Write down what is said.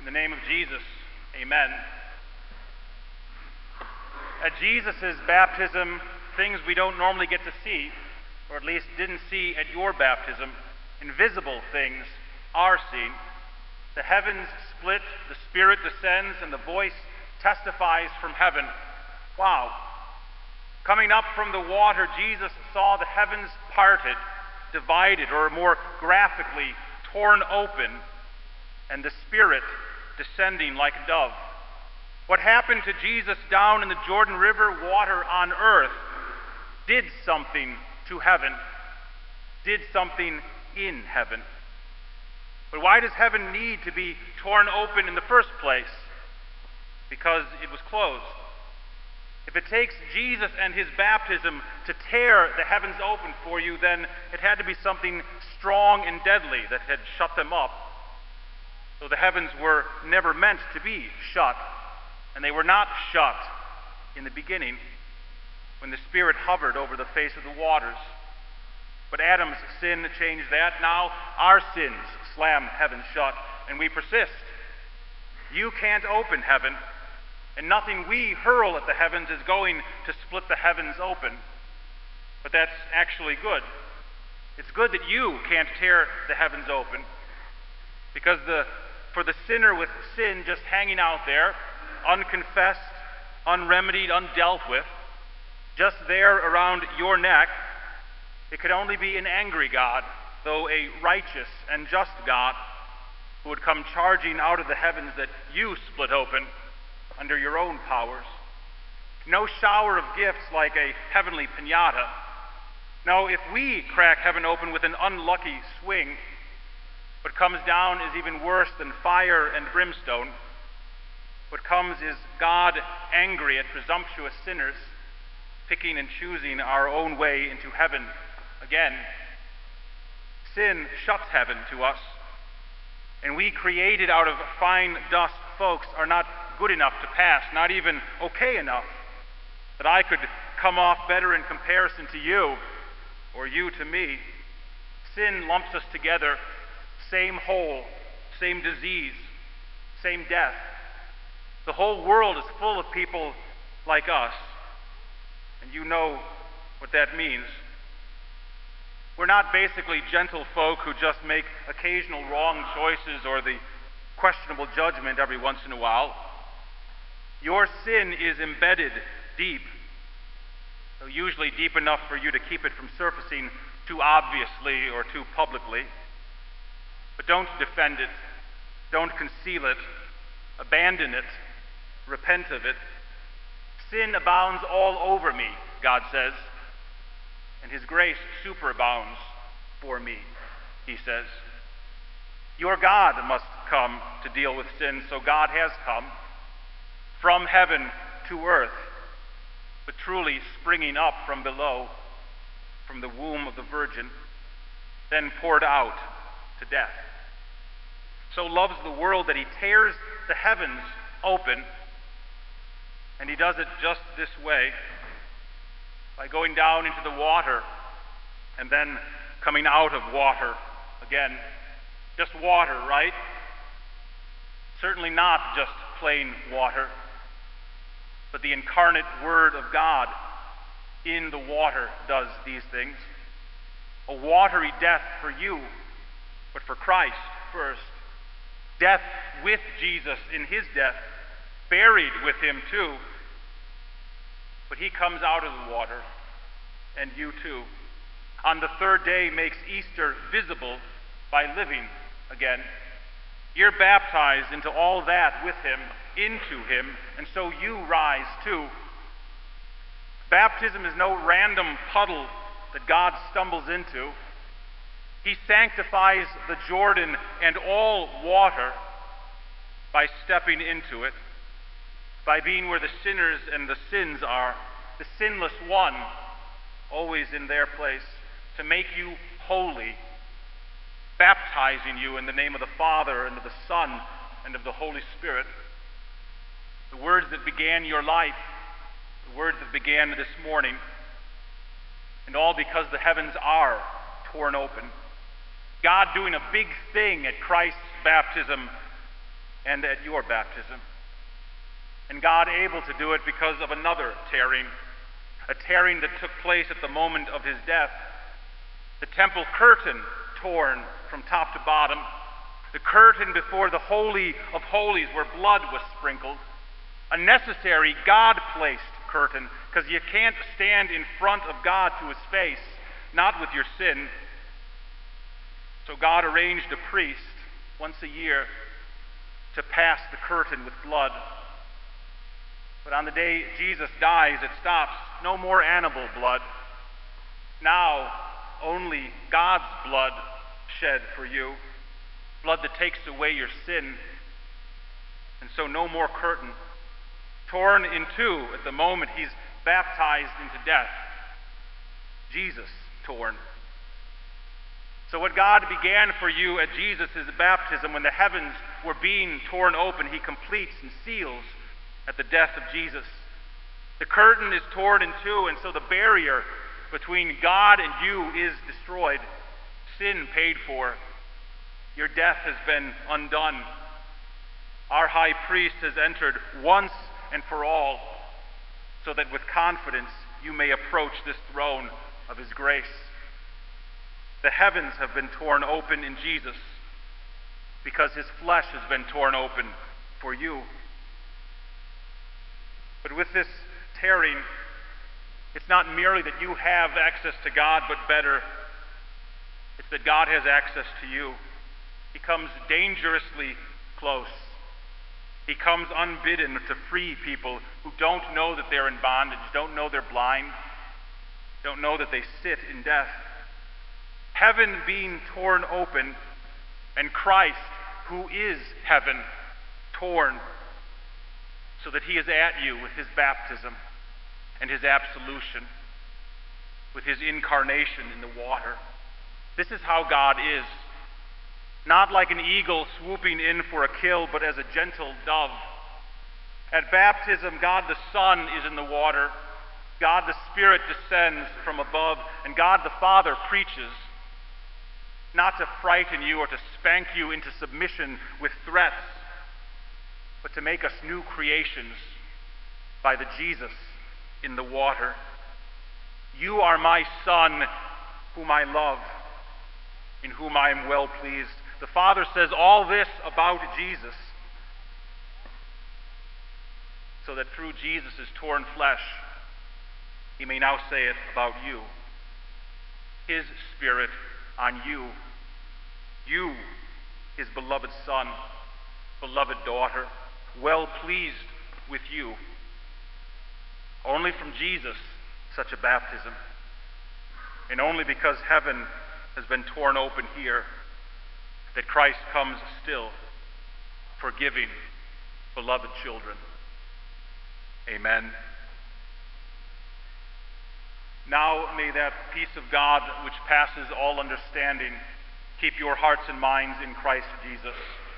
In the name of Jesus, amen. At Jesus' baptism, things we don't normally get to see, or at least didn't see at your baptism, invisible things, are seen. The heavens split, the Spirit descends, and the voice testifies from heaven. Wow. Coming up from the water, Jesus saw the heavens parted, divided, or more graphically, torn open, and the Spirit descending like a dove. What happened to Jesus down in the Jordan River water on earth did something to heaven, did something in heaven. But why does heaven need to be torn open in the first place? Because it was closed. If it takes Jesus and his baptism to tear the heavens open for you, then it had to be something strong and deadly that had shut them up. So the heavens were never meant to be shut, and they were not shut in the beginning when the Spirit hovered over the face of the waters. But Adam's sin changed that. Now our sins slam heaven shut, and we persist. You can't open heaven, and nothing we hurl at the heavens is going to split the heavens open. But that's actually good. It's good that you can't tear the heavens open, because for the sinner with sin just hanging out there, unconfessed, unremedied, undealt with, just there around your neck, it could only be an angry God, though a righteous and just God, who would come charging out of the heavens that you split open under your own powers. No shower of gifts like a heavenly piñata. No, if we crack heaven open with an unlucky swing, what comes down is even worse than fire and brimstone. What comes is God angry at presumptuous sinners, picking and choosing our own way into heaven again. Sin shuts heaven to us, and we created out of fine dust folks are not good enough to pass, not even okay enough that I could come off better in comparison to you, or you to me. Sin lumps us together, same hole, same disease, same death. The whole world is full of people like us, and you know what that means. We're not basically gentle folk who just make occasional wrong choices or the questionable judgment every once in a while. Your sin is embedded deep, though usually deep enough for you to keep it from surfacing too obviously or too publicly. But don't defend it, don't conceal it, abandon it, repent of it. Sin abounds all over me, God says, and his grace superabounds for me, he says. Your God must come to deal with sin, so God has come from heaven to earth, but truly springing up from below, from the womb of the Virgin, then poured out to death. So loves the world that he tears the heavens open, and he does it just this way, by going down into the water and then coming out of water again. Just water, right? Certainly not just plain water, but the incarnate Word of God in the water does these things. A watery death for you, but for Christ first. Death with Jesus in his death, buried with him too. But he comes out of the water, and you too. On the third day makes Easter visible by living again. You're baptized into all that with him, into him, and so you rise too. Baptism is no random puddle that God stumbles into. He sanctifies the Jordan and all water by stepping into it, by being where the sinners and the sins are, the sinless one, always in their place, to make you holy, baptizing you in the name of the Father and of the Son and of the Holy Spirit. The words that began your life, the words that began this morning, and all because the heavens are torn open. God doing a big thing at Christ's baptism and at your baptism. And God able to do it because of another tearing, a tearing that took place at the moment of his death. The temple curtain torn from top to bottom, the curtain before the Holy of Holies where blood was sprinkled, a necessary God-placed curtain, because you can't stand in front of God to his face, not with your sin. So God arranged a priest once a year to pass the curtain with blood. But on the day Jesus dies, it stops. No more animal blood. Now, only God's blood shed for you, blood that takes away your sin. And so no more curtain. Torn in two at the moment he's baptized into death. Jesus torn. So what God began for you at Jesus' baptism, when the heavens were being torn open, he completes and seals at the death of Jesus. The curtain is torn in two, and so the barrier between God and you is destroyed. Sin paid for. Your death has been undone. Our high priest has entered once and for all, so that with confidence you may approach this throne of his grace. The heavens have been torn open in Jesus because his flesh has been torn open for you. But with this tearing, it's not merely that you have access to God, but better, it's that God has access to you. He comes dangerously close. He comes unbidden to free people who don't know that they're in bondage, don't know they're blind, don't know that they sit in death. Heaven being torn open, and Christ, who is heaven, torn, so that he is at you with his baptism and his absolution, with his incarnation in the water. This is how God is. Not like an eagle swooping in for a kill, but as a gentle dove. At baptism, God the Son is in the water. God the Spirit descends from above, and God the Father preaches, not to frighten you or to spank you into submission with threats, but to make us new creations by the Jesus in the water. You are my Son, whom I love, in whom I am well pleased. The Father says all this about Jesus, so that through Jesus' torn flesh, he may now say it about you. His Spirit on you. You, his beloved Son, beloved daughter, well pleased with you. Only from Jesus such a baptism, and only because heaven has been torn open here, that Christ comes still, forgiving beloved children. Amen. Now may that peace of God, which passes all understanding, keep your hearts and minds in Christ Jesus.